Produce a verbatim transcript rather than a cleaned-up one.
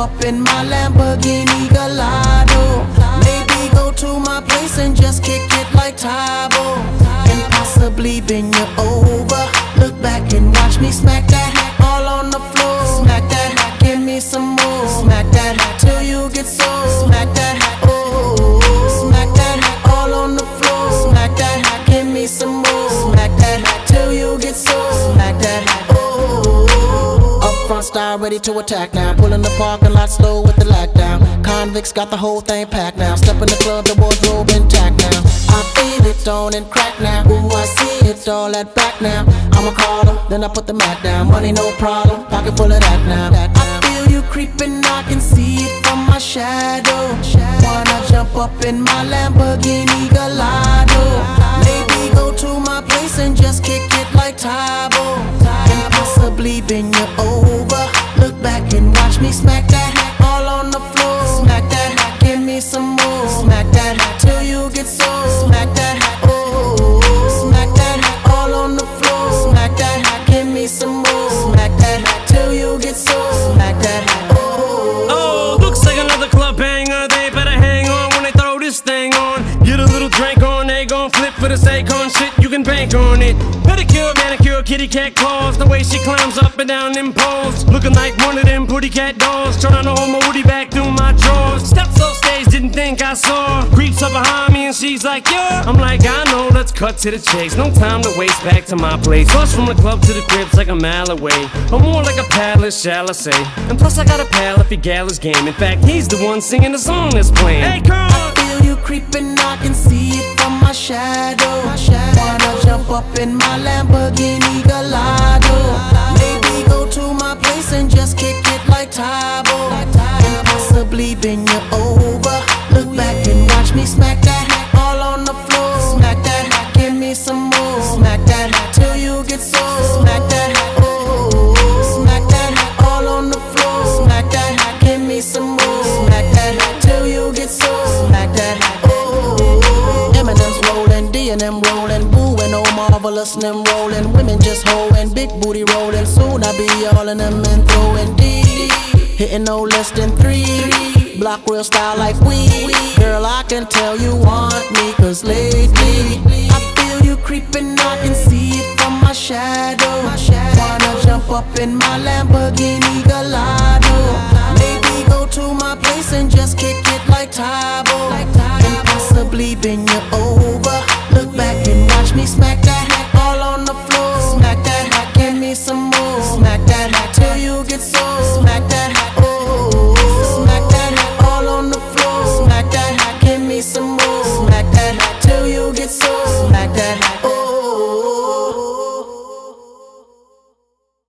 up in my Lamborghini Gallardo. Maybe go to my place and just kick it like Tybo, and possibly bend you over. Look back and watch me smack that all on the floor. Smack that, give me some more. Smack that till you get sore. Smack that, oh, smack that all on the floor. Smack that, give me some more. Smack that till you get sore. Smack that, oh. Up front style, ready to attack now. Pull in the parking lot slow with the lack down. Convicts got the whole thing packed now. Step in the club, the wardrobe intact now. I feel it on and crack now. Ooh, I see it all at back now. I'ma call her, then I put the mat down. Money no problem, pocket full of that now. I feel you creeping, I can see it from my shadow. Wanna jump up in my Lamborghini Gallardo. Maybe go to my place and just kick it like Tybo, and possibly bend you over. Look back and watch me smack that all on the floor. Smack that, give me some more. Smack that till you get sore. Smack that, oh, smack that all on the floor. Smack that, give me some more. Smack that till you get sore. Smack that, oh. Oh, looks like another club banger. They better hang on when they throw this thing on. Get a little drink on, they gon' flip for this Akon shit. You can bank on it. Pedicure, manicure, kitty cat claws. The way she climbs up and down them poles, looking like one of them pretty cat dolls. Trying to hold my woody back through my drawers. Steps off stage, didn't think I saw. Creeps up behind me and she's like, yeah. I'm like, I know, let's cut to the chase. No time to waste, back to my place. Bus from the club to the crib's like a mile away, or more like a palace, shall I say. And plus I got a pal if he gal his game. In fact, he's the one singing the song that's playing. Hey, come on! I feel you creeping, I can see it from my shadow. Wanna jump up in my Lamborghini Gallardo. Maybe go to my place and just kick it like Tybo, and possibly bend you over. Look back and watch me smack that all on the floor. Smack that, give me some more. Smack that till you get sore. Smack that, oh, smack that all on the floor. Smack that, give me some more. Smack that till you get sore. Smack that, oh. Eminem's rolling, D and M rolling, Boo and oh marvelous and them rolling. Women just hoeing, big booty rolling. Soon I be all in them and throwing D, hitting no less than three. Block real style like we. Girl, I can tell you want me, cause lately I feel you creeping, I can see it from my shadow. Wanna jump up in my Lamborghini Gallardo. Maybe go to my place and just kick it like Tybo, and possibly bend you over.